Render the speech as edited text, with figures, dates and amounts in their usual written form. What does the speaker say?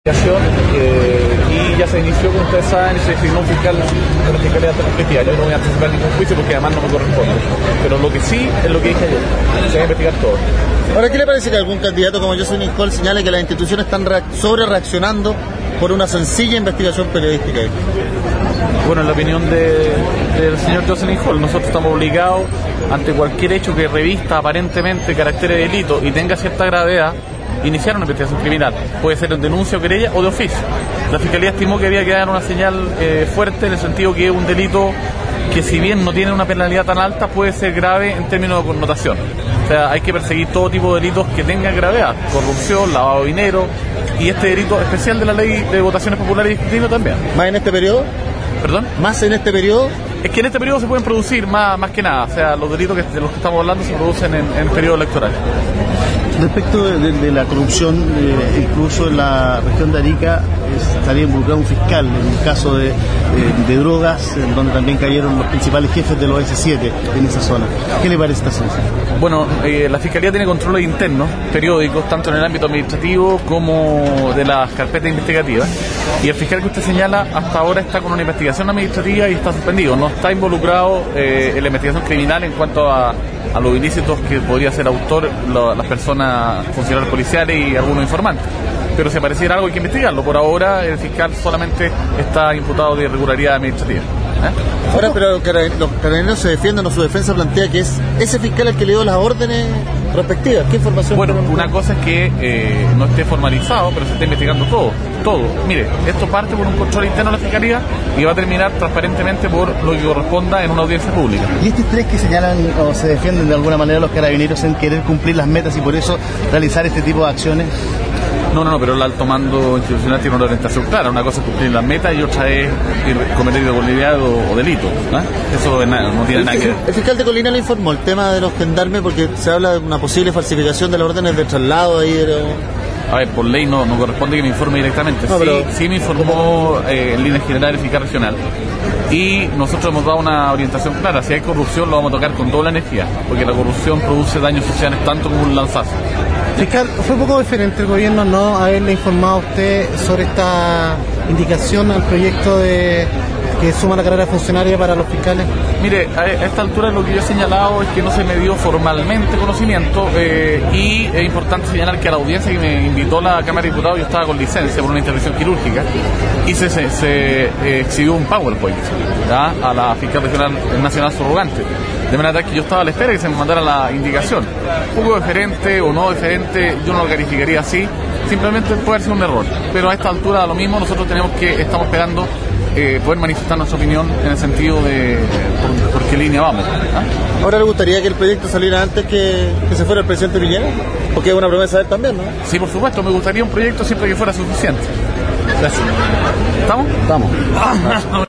Y ya se inició, como ustedes saben, y se designó un fiscal de la Fiscalía Administrativa. Yo no voy a anticipar ningún juicio porque además no me corresponde. Pero lo que sí es lo que dije ayer, se va a investigar todo. Ahora, ¿qué le parece que algún candidato como Jocelyn Hall señale que las instituciones están sobre reaccionando por una sencilla investigación periodística? Bueno, en la opinión del señor Jocelyn Hall, nosotros estamos obligados, ante cualquier hecho que revista aparentemente carácter de delito y tenga cierta gravedad, iniciar una investigación criminal. Puede ser en denuncia o querella o de oficio. La Fiscalía estimó que había que dar una señal fuerte en el sentido que es un delito que, si bien no tiene una penalidad tan alta, puede ser grave en términos de connotación. O sea, hay que perseguir todo tipo de delitos que tengan gravedad: corrupción, lavado de dinero, y este delito especial de la Ley de Votaciones Populares y Escrutinio también. ¿Más en este periodo? ¿Perdón? ¿Más en este periodo? Es que en este periodo se pueden producir más que nada. O sea, los delitos de los que estamos hablando se producen en el periodo electoral. Respecto de la corrupción, incluso en la región de Arica estaría involucrado un fiscal en un caso de drogas, en donde también cayeron los principales jefes de los S7 en esa zona. ¿Qué le parece esta situación? Bueno, la Fiscalía tiene controles internos, periódicos, tanto en el ámbito administrativo como de las carpetas investigativas, y el fiscal que usted señala hasta ahora está con una investigación administrativa y está suspendido. No está involucrado en la investigación criminal en cuanto a los ilícitos que podría ser autor las personas, funcionarios policiales y algunos informantes. Pero si apareciera algo hay que investigarlo. Por ahora el fiscal solamente está imputado de irregularidad administrativa. Ahora, pero los carabineros se defienden, o su defensa plantea que es ese fiscal el que le dio las órdenes respectivas. ¿Qué información? Bueno, una cosa es que no esté formalizado, pero se está investigando todo. Mire, esto parte por un control interno de la Fiscalía y va a terminar transparentemente por lo que corresponda en una audiencia pública. ¿Y estos tres que señalan o se defienden de alguna manera los carabineros en querer cumplir las metas y por eso realizar este tipo de acciones? No, pero el alto mando institucional tiene una orientación clara. Una cosa es cumplir las metas y otra es cometer irregularidad o delito. Eso no tiene nada que ver. El fiscal de Colina le informó el tema de los gendarmes, porque se habla de una posible falsificación de las órdenes de traslado ahí. A ver, por ley no corresponde que me informe directamente. No, sí me informó en líneas generales el fiscal regional. Y nosotros hemos dado una orientación clara: si hay corrupción lo vamos a tocar con toda la energía, porque la corrupción produce daños sociales tanto como un lanzazo. Fiscal, fue poco diferente el gobierno no haberle informado a usted sobre esta indicación al proyecto que suma la carrera funcionaria para los fiscales. Mire, a esta altura lo que yo he señalado es que no se me dio formalmente conocimiento, y es importante señalar que a la audiencia que me invitó la Cámara de Diputados yo estaba con licencia por una intervención quirúrgica y se exhibió un PowerPoint a la fiscal regional nacional subrogante, de manera que yo estaba a la espera de que se me mandara la indicación. Un poco diferente o no diferente, yo no lo calificaría así, simplemente puede ser un error, pero a esta altura lo mismo, nosotros estamos esperando poder manifestar nuestra opinión en el sentido de por qué línea vamos. ¿Ahora le gustaría que el proyecto saliera antes que se fuera el presidente Piñera? Porque es una promesa de él también, ¿no? Sí, por supuesto, me gustaría un proyecto siempre que fuera suficiente. Gracias. ¿Estamos? Estamos.